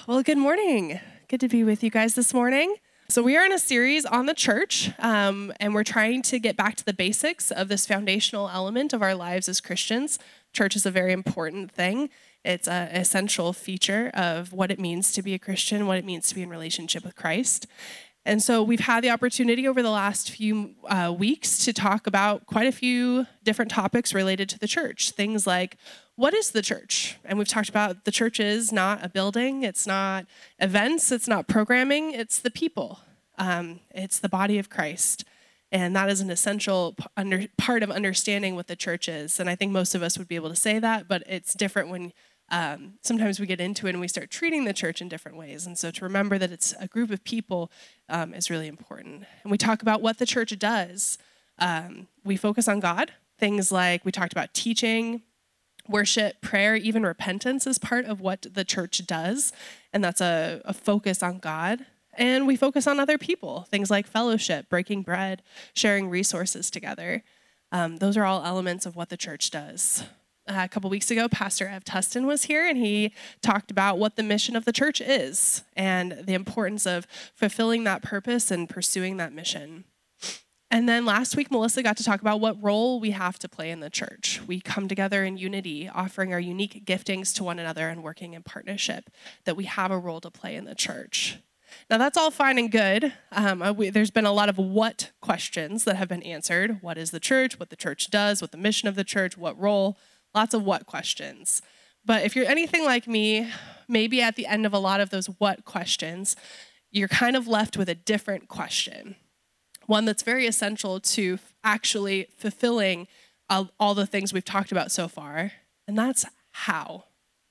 Well, good morning. Good to be with you guys this morning. So we are in a series on the church, and we're trying to get back to the basics of this foundational element of our lives as Christians. Church is a very important thing. It's an essential feature of what it means to be a Christian, what it means to be in relationship with Christ. And so we've had the opportunity over the last few weeks to talk about quite a few different topics related to the church. Things like, what is the church? And we've talked about the church is not a building, it's not events, it's not programming, it's the people. It's the body of Christ. And that is an essential part of understanding what the church is. And I think most of us would be able to say that, but it's different when sometimes we get into it and we start treating the church in different ways. And so to remember that it's a group of people is really important. And we talk about what the church does. We focus on God. Things like we talked about teaching, worship, prayer, even repentance is part of what the church does. And that's a focus on God. And we focus on other people, things like fellowship, breaking bread, sharing resources together. Those are all elements of what the church does. A couple weeks ago, Pastor Ev Tustin was here, and he talked about what the mission of the church is and the importance of fulfilling that purpose and pursuing that mission. And then last week, Melissa got to talk about what role we have to play in the church. We come together in unity, offering our unique giftings to one another and working in partnership, that we have a role to play in the church. Now, that's all fine and good. There's been a lot of what questions that have been answered. What is the church? What the church does? What the mission of the church? What role? Lots of what questions. But if you're anything like me, maybe at the end of a lot of those what questions, you're kind of left with a different question. One that's very essential to actually fulfilling all the things we've talked about so far, and that's how.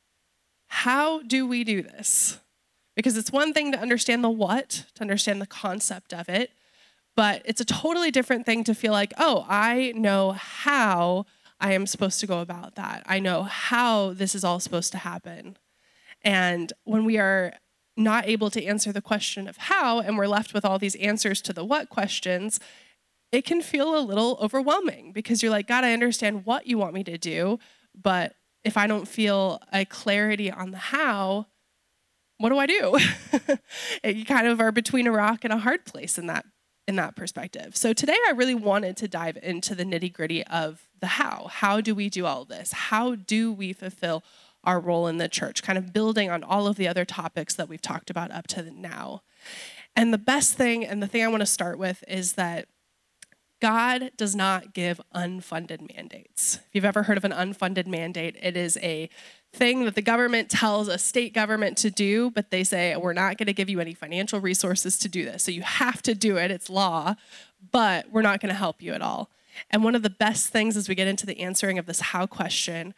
How do we do this? Because it's one thing to understand the what, to understand the concept of it, but it's a totally different thing to feel like, oh, I know how I am supposed to go about that. I know how this is all supposed to happen. And when we are not able to answer the question of how, and we're left with all these answers to the what questions, it can feel a little overwhelming because you're like, God, I understand what you want me to do, but if I don't feel a clarity on the how, what do I do? You kind of are between a rock and a hard place in that perspective. So today I really wanted to dive into the nitty-gritty of the how. How do we do all of this? How do we fulfill our role in the church? Kind of building on all of the other topics that we've talked about up to now. And the best thing, and the thing I want to start with, is that God does not give unfunded mandates. If you've ever heard of an unfunded mandate, it is a thing that the government tells a state government to do, but they say, we're not going to give you any financial resources to do this. So you have to do it. It's law, but we're not going to help you at all. And one of the best things as we get into the answering of this how question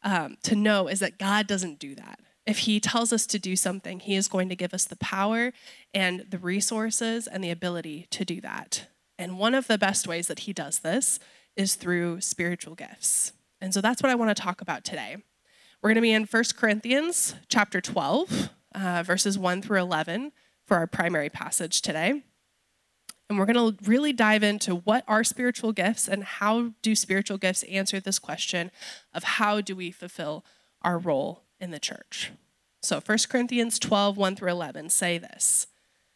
to know is that God doesn't do that. If he tells us to do something, he is going to give us the power and the resources and the ability to do that. And one of the best ways that he does this is through spiritual gifts. And so that's what I want to talk about today. We're going to be in 1 Corinthians chapter 12, verses 1 through 11 for our primary passage today. And we're going to really dive into what are spiritual gifts and how do spiritual gifts answer this question of how do we fulfill our role in the church. So 1 Corinthians 12, 1 through 11 say this.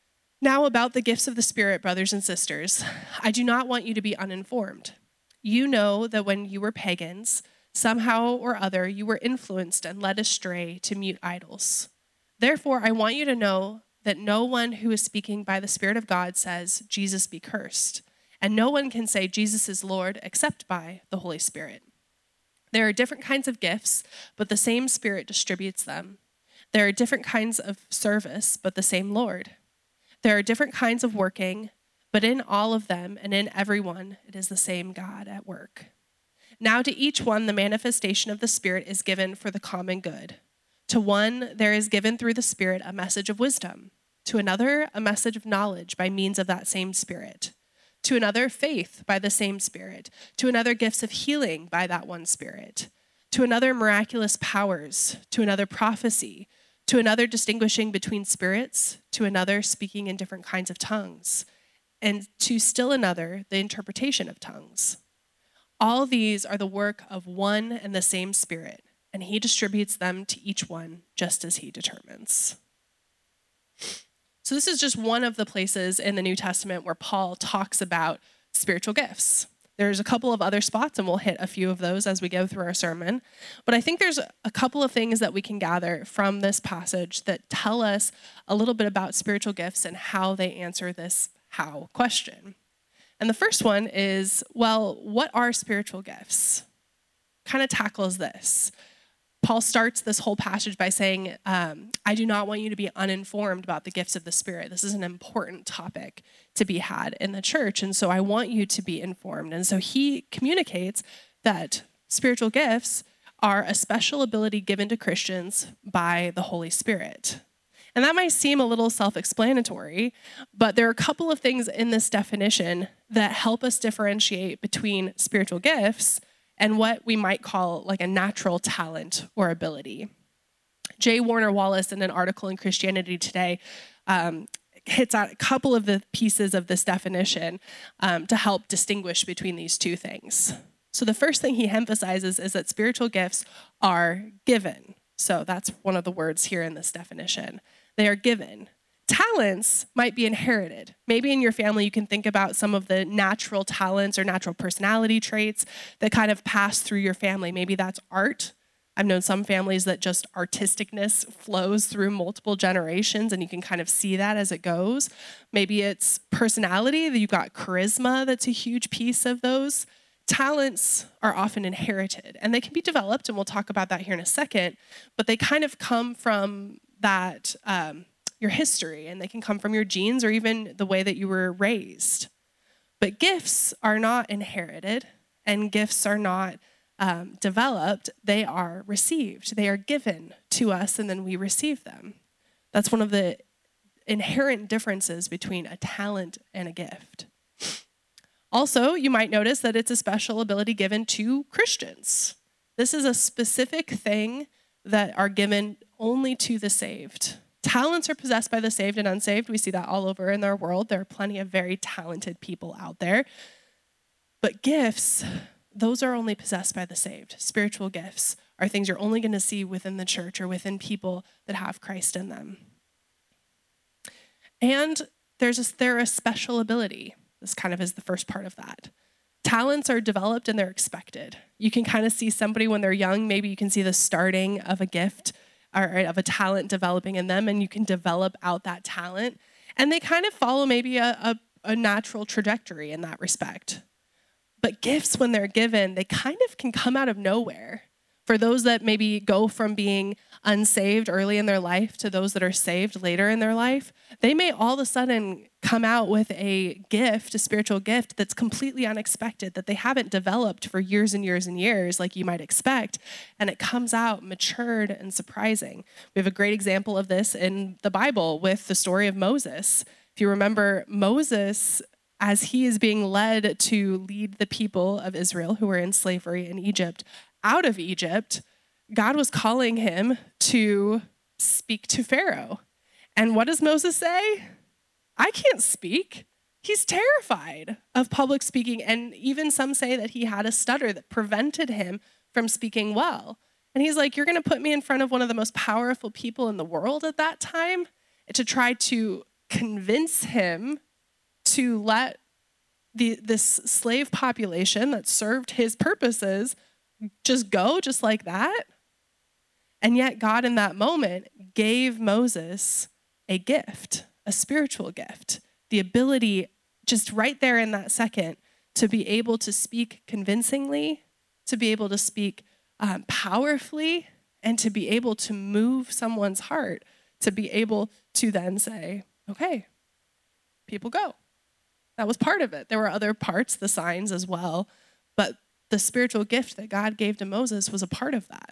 Now about the gifts of the Spirit, brothers and sisters, I do not want you to be uninformed. You know that when you were pagans, somehow or other you were influenced and led astray to mute idols. Therefore, I want you to know that no one who is speaking by the Spirit of God says, Jesus be cursed. And no one can say Jesus is Lord except by the Holy Spirit. There are different kinds of gifts, but the same Spirit distributes them. There are different kinds of service, but the same Lord. There are different kinds of working, but in all of them and in everyone, it is the same God at work. Now to each one, the manifestation of the Spirit is given for the common good. To one, there is given through the Spirit a message of wisdom. To another, a message of knowledge by means of that same Spirit. To another, faith by the same Spirit. To another, gifts of healing by that one Spirit. To another, miraculous powers. To another, prophecy. To another, distinguishing between spirits. To another, speaking in different kinds of tongues. And to still another, the interpretation of tongues. All these are the work of one and the same Spirit, and he distributes them to each one just as he determines. So this is just one of the places in the New Testament where Paul talks about spiritual gifts. There's a couple of other spots, and we'll hit a few of those as we go through our sermon. But I think there's a couple of things that we can gather from this passage that tell us a little bit about spiritual gifts and how they answer this how question. And the first one is, well, what are spiritual gifts? Kind of tackles this. Paul starts this whole passage by saying, I do not want you to be uninformed about the gifts of the Spirit. This is an important topic to be had in the church, and so I want you to be informed. And so he communicates that spiritual gifts are a special ability given to Christians by the Holy Spirit. And that might seem a little self-explanatory, but there are a couple of things in this definition that help us differentiate between spiritual gifts and what we might call like a natural talent or ability. J. Warner Wallace, in an article in Christianity Today, hits out a couple of the pieces of this definition to help distinguish between these two things. So the first thing he emphasizes is that spiritual gifts are given. So that's one of the words here in this definition. They are given. Talents might be inherited. Maybe in your family you can think about some of the natural talents or natural personality traits that kind of pass through your family. Maybe that's art. I've known some families that just artisticness flows through multiple generations, and you can kind of see that as it goes. Maybe it's personality, that you've got charisma, that's a huge piece of those. Talents are often inherited, and they can be developed, and we'll talk about that here in a second, but they kind of come from that your history, and they can come from your genes or even the way that you were raised. But gifts are not inherited, and gifts are not developed. They are received. They are given to us, and then we receive them. That's one of the inherent differences between a talent and a gift. Also, you might notice that it's a special ability given to Christians. This is a specific thing that are given only to the saved. Talents are possessed by the saved and unsaved. We see that all over in our world. There are plenty of very talented people out there. But gifts, those are only possessed by the saved. Spiritual gifts are things you're only going to see within the church or within people that have Christ in them. And they're a special ability. This kind of is the first part of that. Talents are developed and they're expected. You can kind of see somebody when they're young, maybe you can see the starting of a gift or of a talent developing in them, and you can develop out that talent. And they kind of follow maybe a natural trajectory in that respect. But gifts, when they're given, they kind of can come out of nowhere. For those that maybe go from being unsaved early in their life to those that are saved later in their life, they may all of a sudden come out with a gift, a spiritual gift that's completely unexpected, that they haven't developed for years and years and years like you might expect, and it comes out matured and surprising. We have a great example of this in the Bible with the story of Moses. If you remember, Moses, as he is being led to lead the people of Israel who were in slavery in Egypt, out of Egypt, God was calling him to speak to Pharaoh. And what does Moses say? I can't speak. He's terrified of public speaking. And even some say that he had a stutter that prevented him from speaking well. And he's like, you're going to put me in front of one of the most powerful people in the world at that time to try to convince him to let this slave population that served his purposes just go just like that? And yet God in that moment gave Moses a gift, a spiritual gift, the ability just right there in that second to be able to speak convincingly, to be able to speak powerfully, and to be able to move someone's heart, to be able to then say, okay, people go. That was part of it. There were other parts, the signs as well, but the spiritual gift that God gave to Moses was a part of that.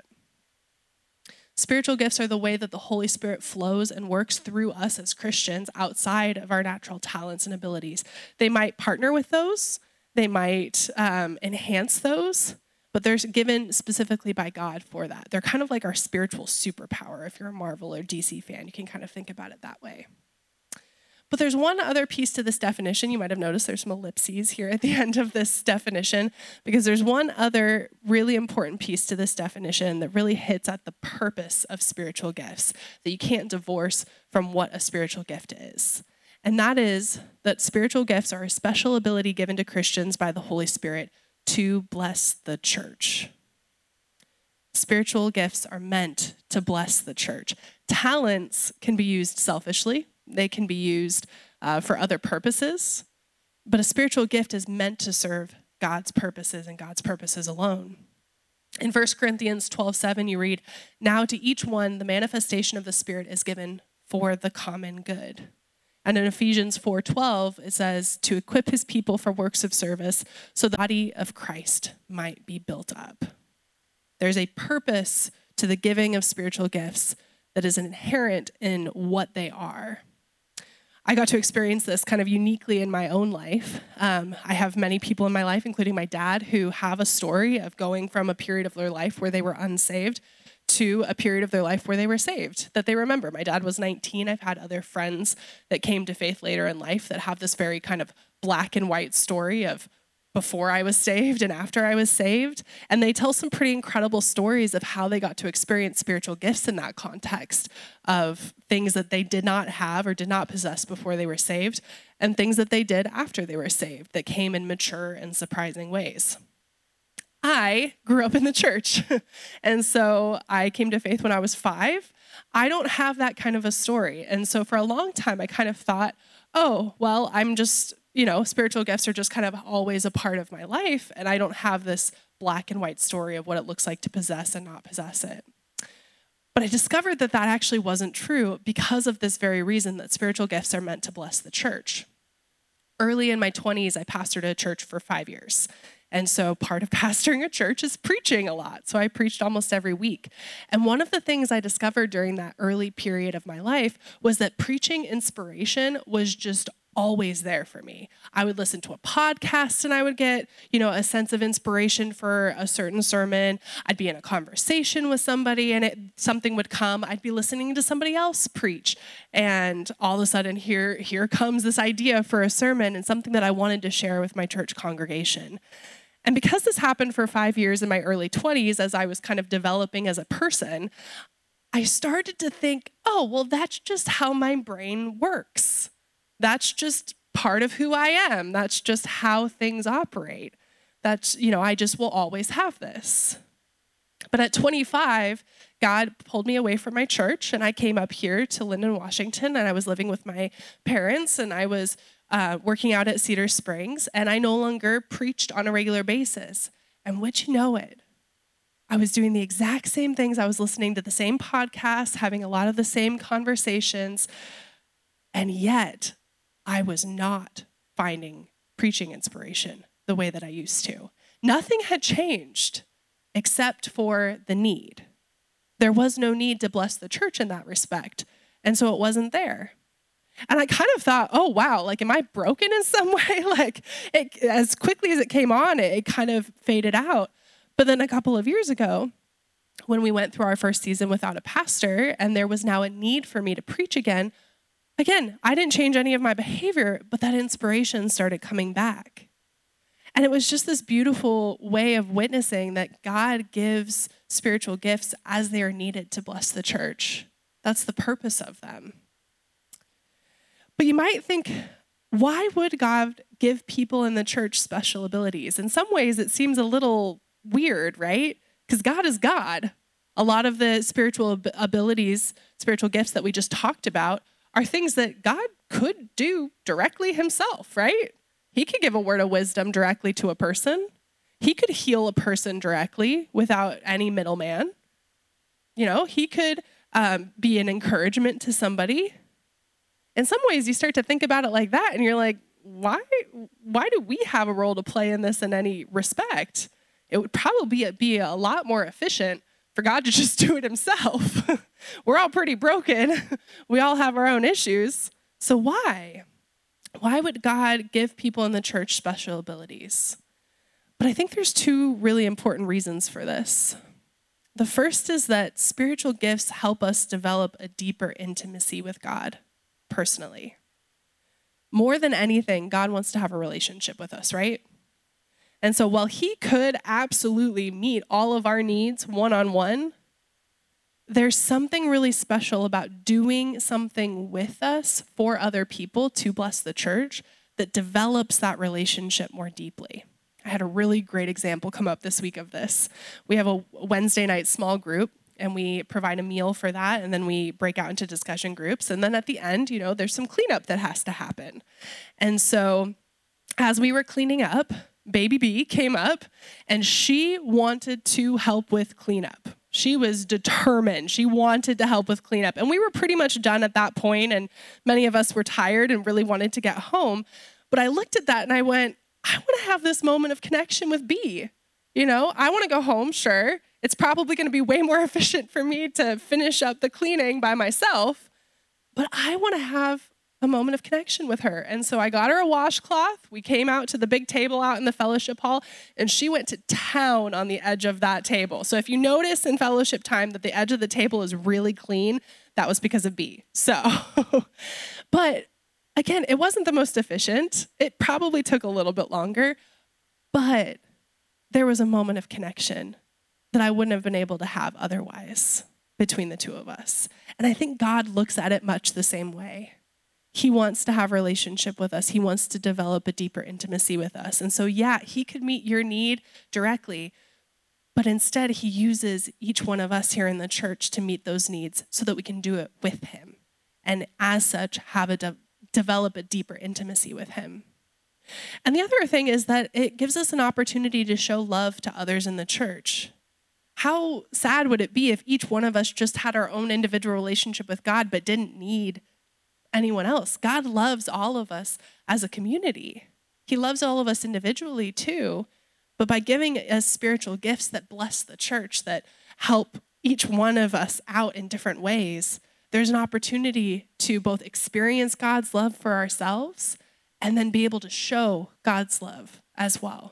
Spiritual gifts are the way that the Holy Spirit flows and works through us as Christians outside of our natural talents and abilities. They might partner with those, they might enhance those, but they're given specifically by God for that. They're kind of like our spiritual superpower. If you're a Marvel or DC fan, you can kind of think about it that way. But there's one other piece to this definition. You might have noticed there's some ellipses here at the end of this definition, because there's one other really important piece to this definition that really hits at the purpose of spiritual gifts that you can't divorce from what a spiritual gift is. And that is that spiritual gifts are a special ability given to Christians by the Holy Spirit to bless the church. Spiritual gifts are meant to bless the church. Talents can be used selfishly. They can be used for other purposes, but a spiritual gift is meant to serve God's purposes and God's purposes alone. In 1 Corinthians 12:7, you read, "Now to each one the manifestation of the Spirit is given for the common good." And in Ephesians 4:12, it says, "To equip his people for works of service, so the body of Christ might be built up." There's a purpose to the giving of spiritual gifts that is inherent in what they are. I got to experience this kind of uniquely in my own life. I have many people in my life, including my dad, who have a story of going from a period of their life where they were unsaved to a period of their life where they were saved, that they remember. My dad was 19. I've had other friends that came to faith later in life that have this very kind of black and white story of before I was saved and after I was saved. And they tell some pretty incredible stories of how they got to experience spiritual gifts in that context, of things that they did not have or did not possess before they were saved, and things that they did after they were saved that came in mature and surprising ways. I grew up in the church, and so I came to faith when I was 5. I don't have that kind of a story. And so for a long time, I kind of thought, oh, well, I'm just, spiritual gifts are just kind of always a part of my life, and I don't have this black and white story of what it looks like to possess and not possess it. But I discovered that actually wasn't true because of this very reason, that spiritual gifts are meant to bless the church. Early in my 20s, I pastored a church for 5 years. And so part of pastoring a church is preaching a lot. So I preached almost every week. And one of the things I discovered during that early period of my life was that preaching inspiration was just always there for me. I would listen to a podcast and I would get, a sense of inspiration for a certain sermon. I'd be in a conversation with somebody and something would come. I'd be listening to somebody else preach. And all of a sudden here comes this idea for a sermon and something that I wanted to share with my church congregation. And because this happened for 5 years in my early 20s, as I was kind of developing as a person, I started to think, oh, well, that's just how my brain works. That's just part of who I am. That's just how things operate. That's, I just will always have this. But at 25, God pulled me away from my church, and I came up here to Linden, Washington, and I was living with my parents, and I was working out at Cedar Springs, and I no longer preached on a regular basis. And would you know it? I was doing the exact same things. I was listening to the same podcasts, having a lot of the same conversations, and yet I was not finding preaching inspiration the way that I used to. Nothing had changed except for the need. There was no need to bless the church in that respect, and so it wasn't there. And I kind of thought, oh, wow, am I broken in some way? As quickly as it came on, it kind of faded out. But then a couple of years ago, when we went through our first season without a pastor, and there was now a need for me to preach again, I didn't change any of my behavior, but that inspiration started coming back. And it was just this beautiful way of witnessing that God gives spiritual gifts as they are needed to bless the church. That's the purpose of them. But you might think, why would God give people in the church special abilities? In some ways, it seems a little weird, right? Because God is God. A lot of the spiritual abilities, spiritual gifts that we just talked about are things that God could do directly himself, right? He could give a word of wisdom directly to a person. He could heal a person directly without any middleman. He could be an encouragement to somebody. In some ways, you start to think about it like that, and you're like, why do we have a role to play in this in any respect? It would probably be a lot more efficient for God to just do it himself. We're all pretty broken. We all have our own issues. So why? Why would God give people in the church special abilities? But I think there's 2 really important reasons for this. The first is that spiritual gifts help us develop a deeper intimacy with God personally. more than anything, God wants to have a relationship with us, right? And so while he could absolutely meet all of our needs one-on-one, there's something really special about doing something with us for other people to bless the church that develops that relationship more deeply. I had a really great example come up this week of this. We have a Wednesday night small group, and we provide a meal for that, and then we break out into discussion groups. And then at the end, there's some cleanup that has to happen. And so as we were cleaning up, Baby B came up, and she wanted to help with cleanup. She was determined. She wanted to help with cleanup. And we were pretty much done at that point, and many of us were tired and really wanted to get home. But I looked at that and I went, I want to have this moment of connection with B. I want to go home, sure. It's probably going to be way more efficient for me to finish up the cleaning by myself, but I want to have a moment of connection with her. And so I got her a washcloth. We came out to the big table out in the fellowship hall, and she went to town on the edge of that table. So if you notice in fellowship time that the edge of the table is really clean, that was because of B. So, but again, it wasn't the most efficient. It probably took a little bit longer, but there was a moment of connection that I wouldn't have been able to have otherwise between the two of us. And I think God looks at it much the same way. He wants to have a relationship with us. He wants to develop a deeper intimacy with us. And so, yeah, he could meet your need directly, but instead he uses each one of us here in the church to meet those needs so that we can do it with him. And as such, have develop a deeper intimacy with him. And the other thing is that it gives us an opportunity to show love to others in the church. How sad would it be if each one of us just had our own individual relationship with God but didn't need anyone else? God loves all of us as a community. He loves all of us individually too, but by giving us spiritual gifts that bless the church, that help each one of us out in different ways, there's an opportunity to both experience God's love for ourselves and then be able to show God's love as well.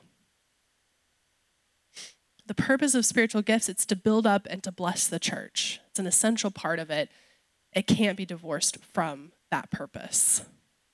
The purpose of spiritual gifts, it's to build up and to bless the church. It's an essential part of it. It can't be divorced from that purpose.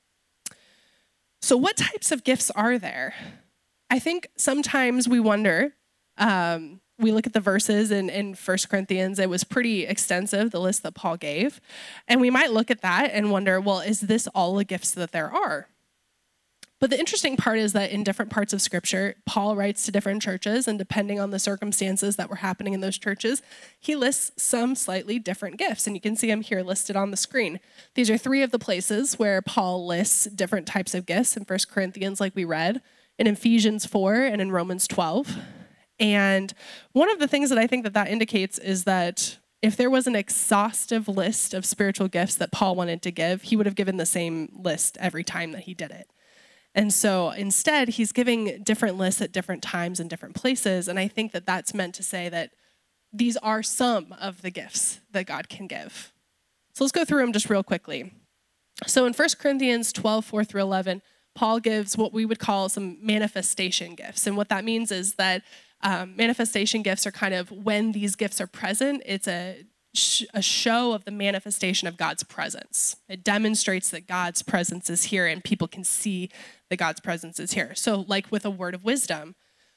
So what types of gifts are there? I think sometimes we wonder, we look at the verses in 1 Corinthians, it was pretty extensive, the list that Paul gave. And we might look at that and wonder, well, is this all the gifts that there are? But the interesting part is that in different parts of Scripture, Paul writes to different churches, and depending on the circumstances that were happening in those churches, he lists some slightly different gifts, and you can see them here listed on the screen. These are 3 of the places where Paul lists different types of gifts in 1 Corinthians, like we read, in Ephesians 4 and in Romans 12. And one of the things that I think that indicates is that if there was an exhaustive list of spiritual gifts that Paul wanted to give, he would have given the same list every time that he did it. And so instead, he's giving different lists at different times and different places. And I think that that's meant to say that these are some of the gifts that God can give. So let's go through them just real quickly. So in 1 Corinthians 12, 4 through 11, Paul gives what we would call some manifestation gifts. And what that means is that manifestation gifts are kind of when these gifts are present, it's a show of the manifestation of God's presence. It demonstrates that God's presence is here and people can see that God's presence is here. So like with a word of wisdom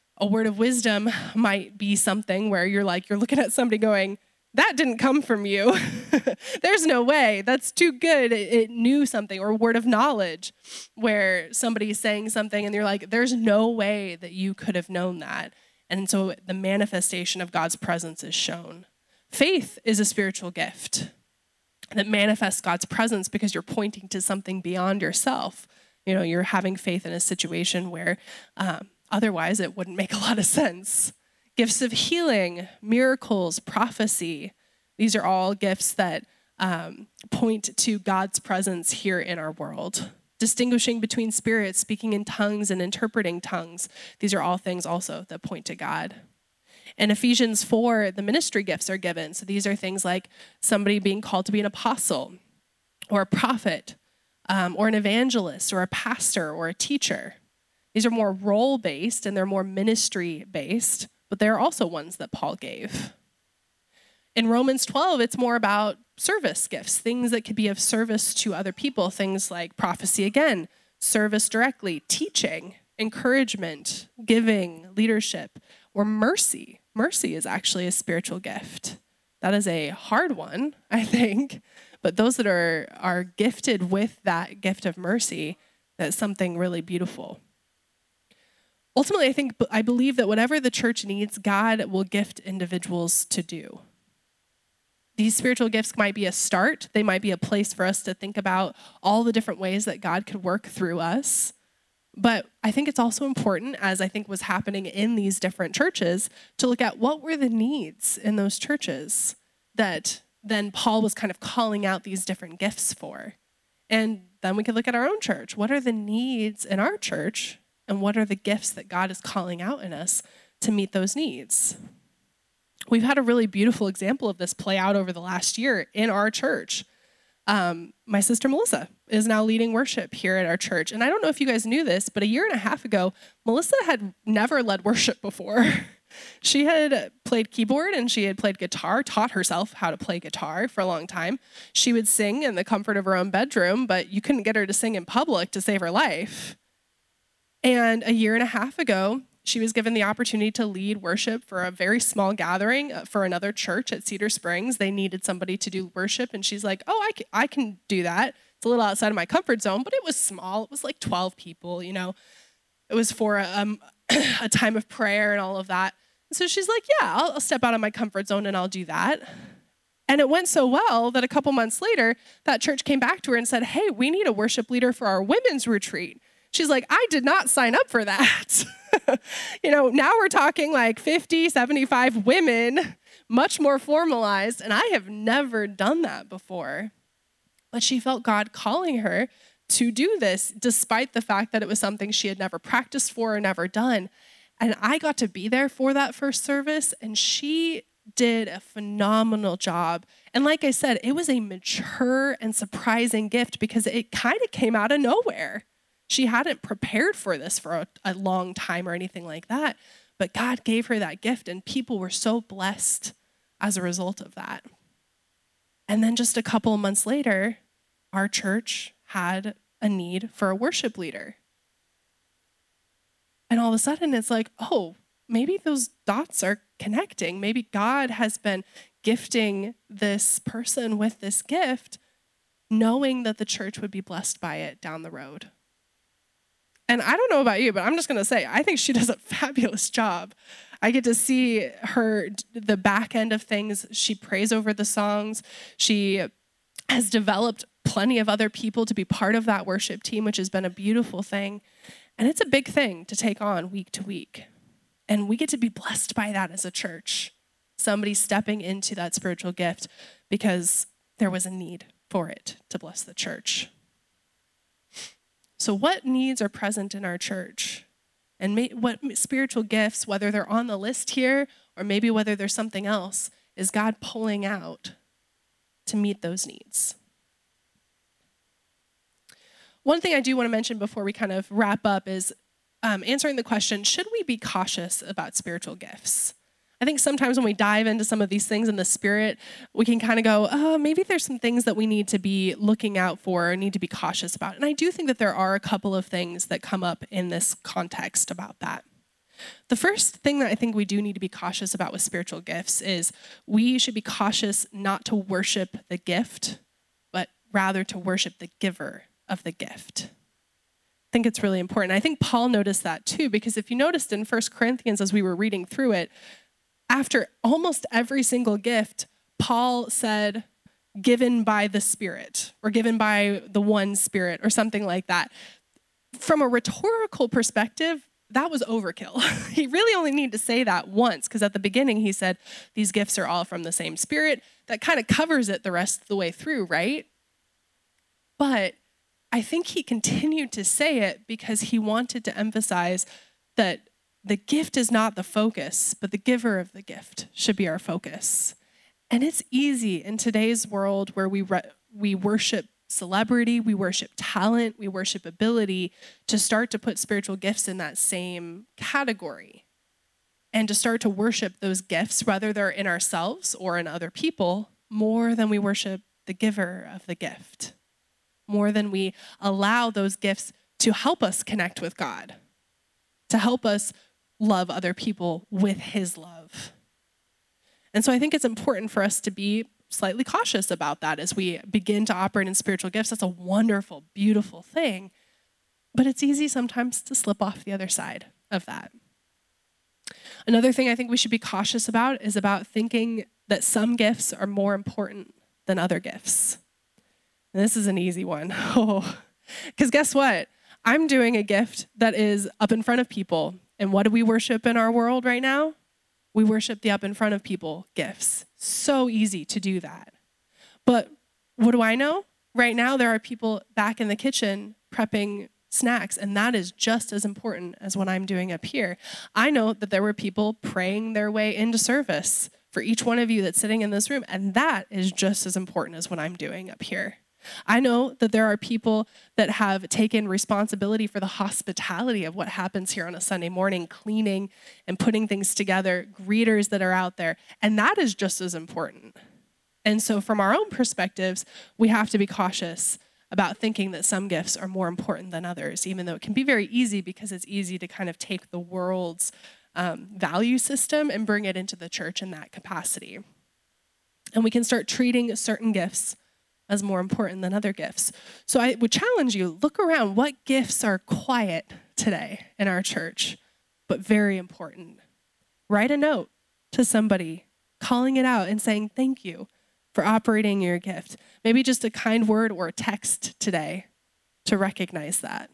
might be something where you're looking at somebody going, that didn't come from you. There's no way. That's too good. It knew something. Or a word of knowledge where somebody's saying something and you're like, there's no way that you could have known that. And so the manifestation of God's presence is shown. Faith is a spiritual gift that manifests God's presence because you're pointing to something beyond yourself. You're having faith in a situation where otherwise it wouldn't make a lot of sense. Gifts of healing, miracles, prophecy. These are all gifts that point to God's presence here in our world. Distinguishing between spirits, speaking in tongues and interpreting tongues. These are all things also that point to God. In Ephesians 4, the ministry gifts are given. So these are things like somebody being called to be an apostle or a prophet or an evangelist or a pastor or a teacher. These are more role-based and they're more ministry-based, but they're also ones that Paul gave. In Romans 12, it's more about service gifts, things that could be of service to other people, things like prophecy again, service directly, teaching, encouragement, giving, leadership, or mercy. Mercy is actually a spiritual gift. That is a hard one, I think, but those that are gifted with that gift of mercy, that's something really beautiful. Ultimately, I believe that whatever the church needs, God will gift individuals to do. These spiritual gifts might be a start. They might be a place for us to think about all the different ways that God could work through us. But I think it's also important, as I think was happening in these different churches, to look at what were the needs in those churches that then Paul was kind of calling out these different gifts for. And then we could look at our own church. What are the needs in our church? And what are the gifts that God is calling out in us to meet those needs? We've had a really beautiful example of this play out over the last year in our church. My sister Melissa is now leading worship here at our church. And I don't know if you guys knew this, but a year and a half ago, Melissa had never led worship before. She had played keyboard and she had played guitar, taught herself how to play guitar for a long time. She would sing in the comfort of her own bedroom, but you couldn't get her to sing in public to save her life. And a year and a half ago, she was given the opportunity to lead worship for a very small gathering for another church at Cedar Springs. They needed somebody to do worship, and she's like, oh, I can do that. It's a little outside of my comfort zone, but it was small. It was like 12 people, you know. It was for a time of prayer and all of that. And so she's like, yeah, I'll step out of my comfort zone and I'll do that. And it went so well that a couple months later, that church came back to her and said, hey, we need a worship leader for our women's retreat. She's like, I did not sign up for that. You know, now we're talking like 50, 75 women, much more formalized, and I have never done that before. But she felt God calling her to do this, despite the fact that it was something she had never practiced for or never done. And I got to be there for that first service, and she did a phenomenal job. And like I said, it was a mature and surprising gift because it kind of came out of nowhere. She hadn't prepared for this for a long time or anything like that, but God gave her that gift, and people were so blessed as a result of that. And then just a couple of months later, our church had a need for a worship leader. And all of a sudden, it's like, oh, maybe those dots are connecting. Maybe God has been gifting this person with this gift, knowing that the church would be blessed by it down the road. And I don't know about you, but I'm just going to say, I think she does a fabulous job. I get to see her, the back end of things. She prays over the songs. She has developed plenty of other people to be part of that worship team, which has been a beautiful thing. And it's a big thing to take on week to week. And we get to be blessed by that as a church. Somebody stepping into that spiritual gift because there was a need for it to bless the church. So what needs are present in our church? And what spiritual gifts, whether they're on the list here or maybe whether there's something else, is God pulling out to meet those needs? One thing I do want to mention before we kind of wrap up is answering the question, should we be cautious about spiritual gifts? I think sometimes when we dive into some of these things in the Spirit, we can kind of go, oh, maybe there's some things that we need to be looking out for or need to be cautious about. And I do think that there are a couple of things that come up in this context about that. The first thing that I think we do need to be cautious about with spiritual gifts is we should be cautious not to worship the gift, but rather to worship the giver of the gift. I think it's really important. I think Paul noticed that too, because if you noticed in 1 Corinthians as we were reading through it, after almost every single gift, Paul said, given by the Spirit, or given by the one Spirit, or something like that. From a rhetorical perspective, that was overkill. He really only needed to say that once, because at the beginning he said, these gifts are all from the same Spirit. That kind of covers it the rest of the way through, right? But I think he continued to say it because he wanted to emphasize that the gift is not the focus, but the giver of the gift should be our focus. And it's easy in today's world where we worship celebrity, we worship talent, we worship ability, to start to put spiritual gifts in that same category. And to start to worship those gifts, whether they're in ourselves or in other people, more than we worship the giver of the gift. More than we allow those gifts to help us connect with God, to help us love other people with his love. And so I think it's important for us to be slightly cautious about that as we begin to operate in spiritual gifts. That's a wonderful, beautiful thing, but it's easy sometimes to slip off the other side of that. Another thing I think we should be cautious about is about thinking that some gifts are more important than other gifts. And this is an easy one. Because guess what? I'm doing a gift that is up in front of people. And what do we worship in our world right now? We worship the up in front of people gifts. So easy to do that. But what do I know? Right now, there are people back in the kitchen prepping snacks, and that is just as important as what I'm doing up here. I know that there were people praying their way into service for each one of you that's sitting in this room, and that is just as important as what I'm doing up here. I know that there are people that have taken responsibility for the hospitality of what happens here on a Sunday morning, cleaning and putting things together, greeters that are out there, and that is just as important. And so from our own perspectives, we have to be cautious about thinking that some gifts are more important than others, even though it can be very easy because it's easy to kind of take the world's value system and bring it into the church in that capacity. And we can start treating certain gifts as more important than other gifts. So I would challenge you, look around. What gifts are quiet today in our church, but very important? Write a note to somebody, calling it out and saying, thank you for operating your gift. Maybe just a kind word or a text today to recognize that.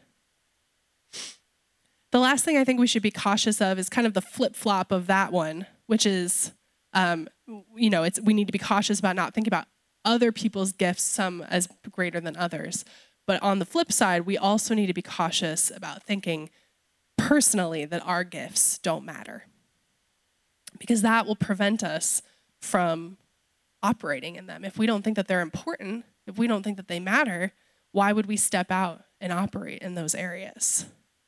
The last thing I think we should be cautious of is kind of the flip-flop of that one, which is, we need to be cautious about not thinking about other people's gifts, some as greater than others. But on the flip side, we also need to be cautious about thinking personally that our gifts don't matter, because that will prevent us from operating in them. If we don't think that they're important, if we don't think that they matter, why would we step out and operate in those areas?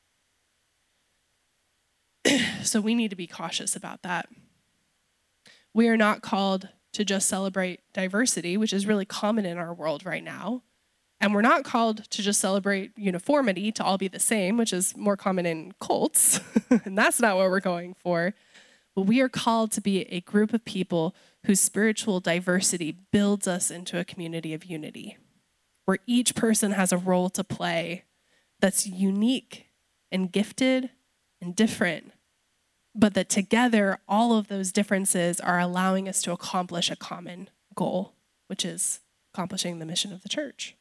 So we need to be cautious about that. We are not called to just celebrate diversity, which is really common in our world right now. And we're not called to just celebrate uniformity, to all be the same, which is more common in cults. And that's not what we're going for. But we are called to be a group of people whose spiritual diversity builds us into a community of unity, where each person has a role to play that's unique and gifted and different, but that together, all of those differences are allowing us to accomplish a common goal, which is accomplishing the mission of the church.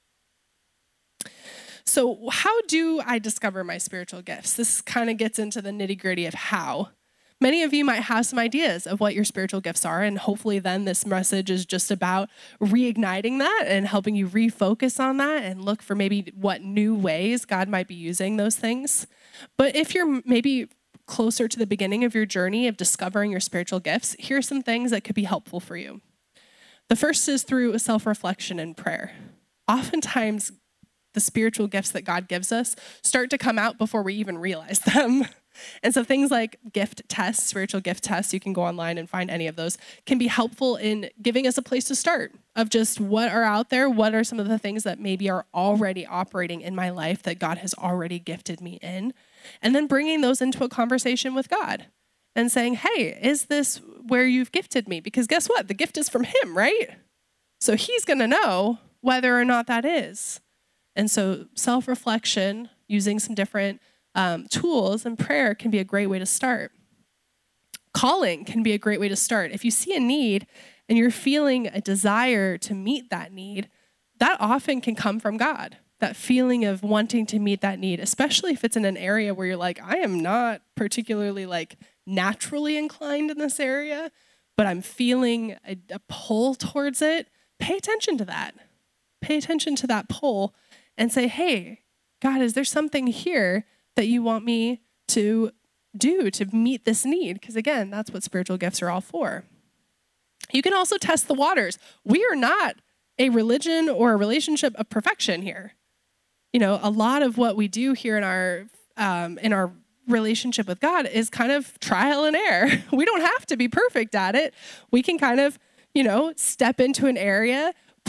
So how do I discover my spiritual gifts? This kind of gets into the nitty-gritty of how. Many of you might have some ideas of what your spiritual gifts are, and hopefully then this message is just about reigniting that and helping you refocus on that and look for maybe what new ways God might be using those things. But if you're maybe closer to the beginning of your journey of discovering your spiritual gifts, here are some things that could be helpful for you. The first is through self-reflection and prayer. Oftentimes, the spiritual gifts that God gives us start to come out before we even realize them. And so things like gift tests, spiritual gift tests, you can go online and find any of those, can be helpful in giving us a place to start of just what are out there, what are some of the things that maybe are already operating in my life that God has already gifted me in, and then bringing those into a conversation with God and saying, hey, is this where you've gifted me? Because guess what? The gift is from him, right? So he's going to know whether or not that is. And so self-reflection, using some different tools and prayer can be a great way to start. Calling can be a great way to start. If you see a need and you're feeling a desire to meet that need, that often can come from God. That feeling of wanting to meet that need, especially if it's in an area where you're like, I am not particularly naturally inclined in this area, but I'm feeling a pull towards it. Pay attention to that. Pay attention to that pull and say, hey, God, is there something here that you want me to do to meet this need? Because again, that's what spiritual gifts are all for. You can also test the waters. We are not a religion or a relationship of perfection here. A lot of what we do here in our relationship with God is kind of trial and error. We don't have to be perfect at it. We can kind of, step into an area,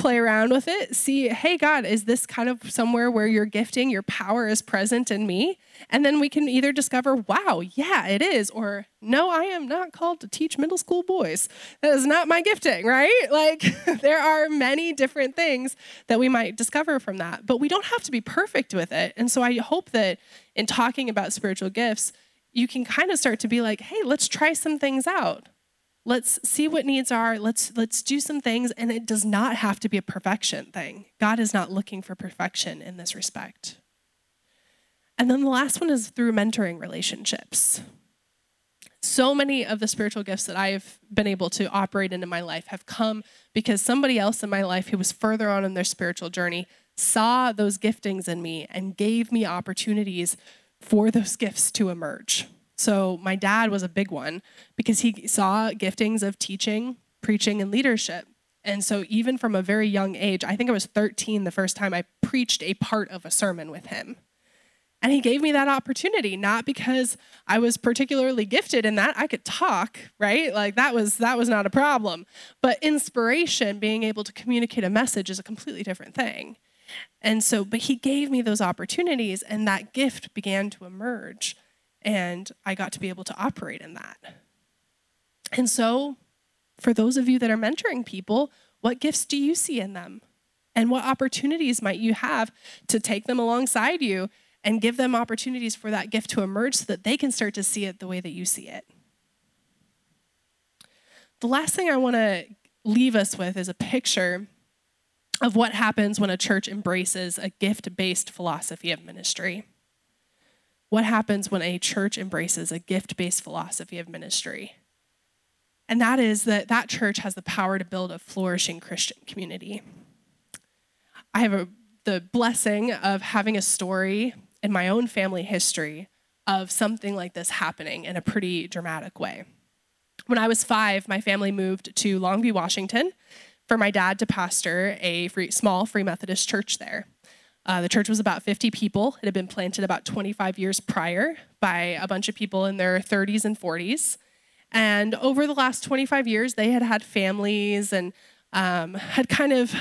play around with it, see, hey, God, is this kind of somewhere where your gifting, your power is present in me? And then we can either discover, wow, yeah, it is, or no, I am not called to teach middle school boys. That is not my gifting, right? Like there are many different things that we might discover from that, but we don't have to be perfect with it. And so I hope that in talking about spiritual gifts, you can kind of start to be like, hey, let's try some things out. Let's see what needs are. Let's do some things, and it does not have to be a perfection thing. God is not looking for perfection in this respect. And then the last one is through mentoring relationships. So many of the spiritual gifts that I've been able to operate in my life have come because somebody else in my life who was further on in their spiritual journey saw those giftings in me and gave me opportunities for those gifts to emerge. So my dad was a big one because he saw giftings of teaching, preaching, and leadership. And so even from a very young age, I think I was 13 the first time I preached a part of a sermon with him. And he gave me that opportunity, not because I was particularly gifted in that. I could talk, right? Like that was not a problem. But inspiration, being able to communicate a message, is a completely different thing. And so, but he gave me those opportunities, and that gift began to emerge. And I got to be able to operate in that. And so for those of you that are mentoring people, what gifts do you see in them? And what opportunities might you have to take them alongside you and give them opportunities for that gift to emerge so that they can start to see it the way that you see it? The last thing I want to leave us with is a picture of what happens when a church embraces a gift-based philosophy of ministry. What happens when a church embraces a gift-based philosophy of ministry? And that is that church has the power to build a flourishing Christian community. I have the blessing of having a story in my own family history of something like this happening in a pretty dramatic way. When I was 5, my family moved to Longview, Washington, for my dad to pastor a small Free Methodist church there. The church was about 50 people. It had been planted about 25 years prior by a bunch of people in their 30s and 40s. And over the last 25 years, they had families and had kind of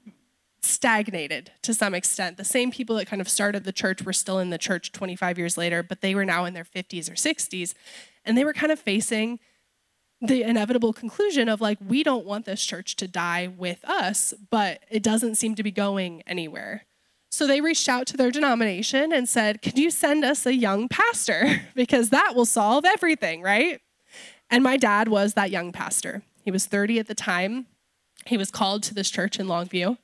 stagnated to some extent. The same people that kind of started the church were still in the church 25 years later, but they were now in their 50s or 60s. And they were kind of facing the inevitable conclusion of like, we don't want this church to die with us, but it doesn't seem to be going anywhere. So they reached out to their denomination and said, could you send us a young pastor? Because that will solve everything, right? And my dad was that young pastor. He was 30 at the time. He was called to this church in Longview.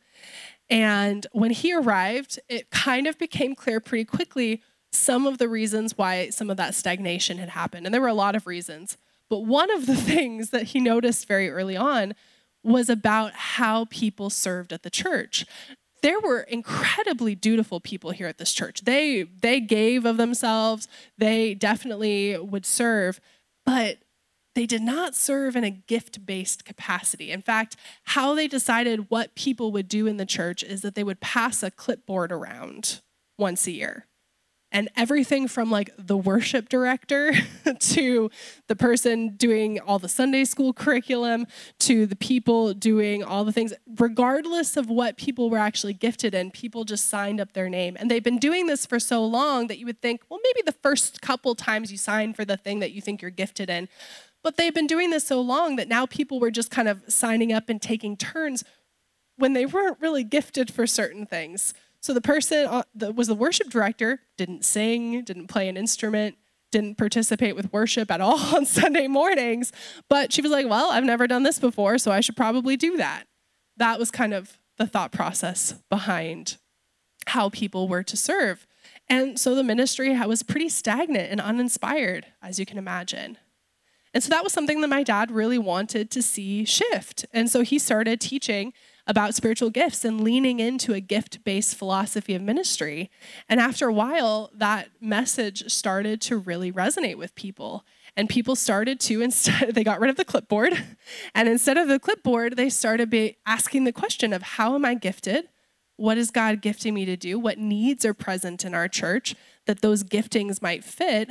And when he arrived, it kind of became clear pretty quickly some of the reasons why some of that stagnation had happened. And there were a lot of reasons. But one of the things that he noticed very early on was about how people served at the church. There were incredibly dutiful people here at this church. They gave of themselves. They definitely would serve, but they did not serve in a gift-based capacity. In fact, how they decided what people would do in the church is that they would pass a clipboard around once a year. And everything from like the worship director to the person doing all the Sunday school curriculum to the people doing all the things, regardless of what people were actually gifted in, people just signed up their name. And they've been doing this for so long that you would think, well, maybe the first couple times you sign for the thing that you think you're gifted in. But they've been doing this so long that now people were just kind of signing up and taking turns when they weren't really gifted for certain things. So the person that was the worship director didn't sing, didn't play an instrument, didn't participate with worship at all on Sunday mornings. But she was like, well, I've never done this before, so I should probably do that. That was kind of the thought process behind how people were to serve. And so the ministry was pretty stagnant and uninspired, as you can imagine. And so that was something that my dad really wanted to see shift. And so he started teaching about spiritual gifts and leaning into a gift-based philosophy of ministry. And after a while, that message started to really resonate with people. And people started to, instead, they got rid of the clipboard. And instead of the clipboard, they started asking the question of, how am I gifted? What is God gifting me to do? What needs are present in our church that those giftings might fit?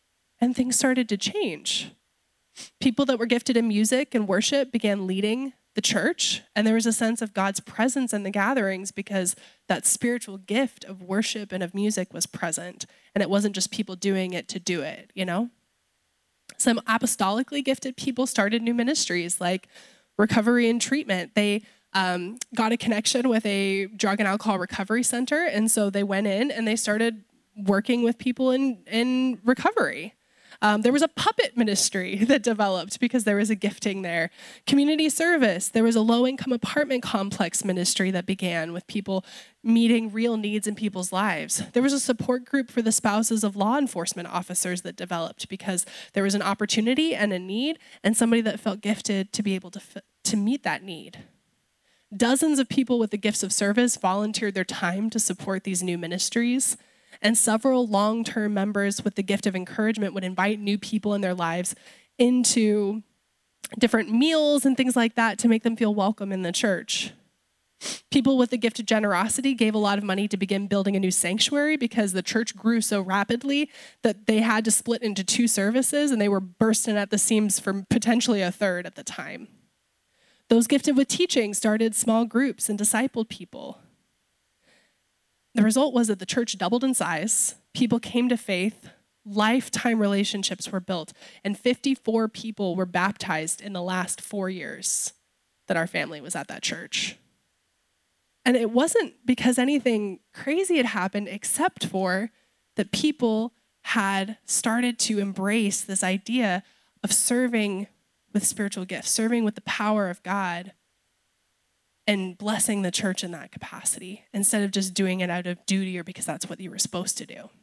And things started to change. People that were gifted in music and worship began leading the church, and there was a sense of God's presence in the gatherings because that spiritual gift of worship and of music was present, and it wasn't just people doing it to do it, you know? Some apostolically gifted people started new ministries like recovery and treatment. They got a connection with a drug and alcohol recovery center, and so they went in and they started working with people in recovery. There was a puppet ministry that developed because there was a gifting there. Community service. There was a low-income apartment complex ministry that began with people meeting real needs in people's lives. There was a support group for the spouses of law enforcement officers that developed because there was an opportunity and a need and somebody that felt gifted to be able to meet that need. Dozens of people with the gifts of service volunteered their time to support these new ministries. And several long-term members with the gift of encouragement would invite new people in their lives into different meals and things like that to make them feel welcome in the church. People with the gift of generosity gave a lot of money to begin building a new sanctuary because the church grew so rapidly that they had to split into 2 services, and they were bursting at the seams for potentially a third at the time. Those gifted with teaching started small groups and discipled people. The result was that the church doubled in size, people came to faith, lifetime relationships were built, and 54 people were baptized in the last 4 years that our family was at that church. And it wasn't because anything crazy had happened, except for that people had started to embrace this idea of serving with spiritual gifts, serving with the power of God, and blessing the church in that capacity instead of just doing it out of duty or because that's what you were supposed to do.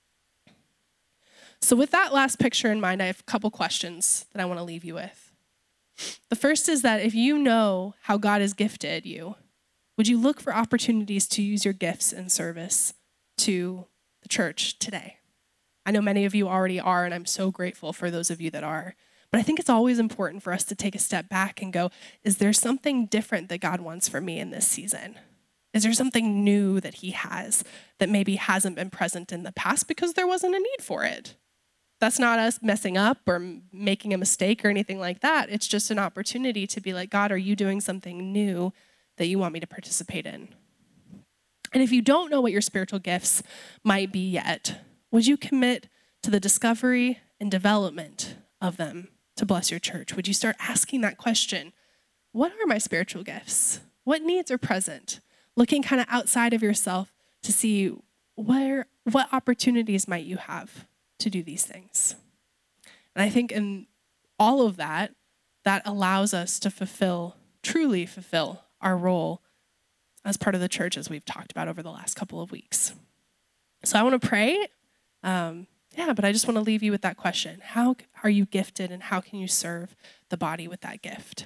So with that last picture in mind, I have a couple questions that I want to leave you with. The first is that if you know how God has gifted you, would you look for opportunities to use your gifts in service to the church today? I know many of you already are, and I'm so grateful for those of you that are. But I think it's always important for us to take a step back and go, is there something different that God wants for me in this season? Is there something new that he has that maybe hasn't been present in the past because there wasn't a need for it? That's not us messing up or making a mistake or anything like that. It's just an opportunity to be like, God, are you doing something new that you want me to participate in? And if you don't know what your spiritual gifts might be yet, would you commit to the discovery and development of them to bless your church? Would you start asking that question? What are my spiritual gifts? What needs are present? Looking kind of outside of yourself to see what opportunities might you have to do these things. And I think in all of that, that allows us to truly fulfill our role as part of the church, as we've talked about over the last couple of weeks. So I want to pray. But I just want to leave you with that question. How are you gifted and how can you serve the body with that gift?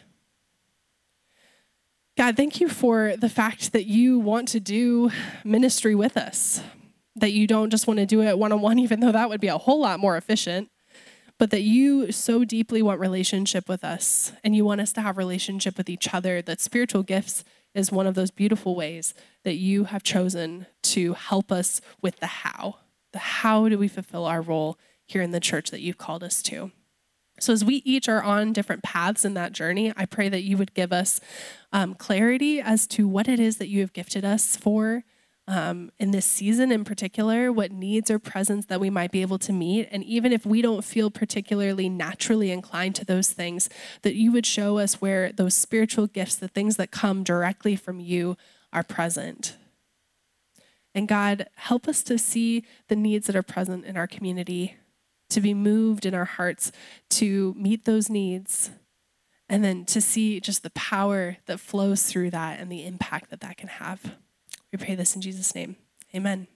God, thank you for the fact that you want to do ministry with us, that you don't just want to do it one-on-one, even though that would be a whole lot more efficient, but that you so deeply want relationship with us and you want us to have relationship with each other, that spiritual gifts is one of those beautiful ways that you have chosen to help us with the how. How do we fulfill our role here in the church that you've called us to? So as we each are on different paths in that journey, I pray that you would give us clarity as to what it is that you have gifted us for in this season in particular, what needs or presence that we might be able to meet. And even if we don't feel particularly naturally inclined to those things, that you would show us where those spiritual gifts, the things that come directly from you, are present. And God, help us to see the needs that are present in our community, to be moved in our hearts to meet those needs, and then to see just the power that flows through that and the impact that that can have. We pray this in Jesus' name. Amen.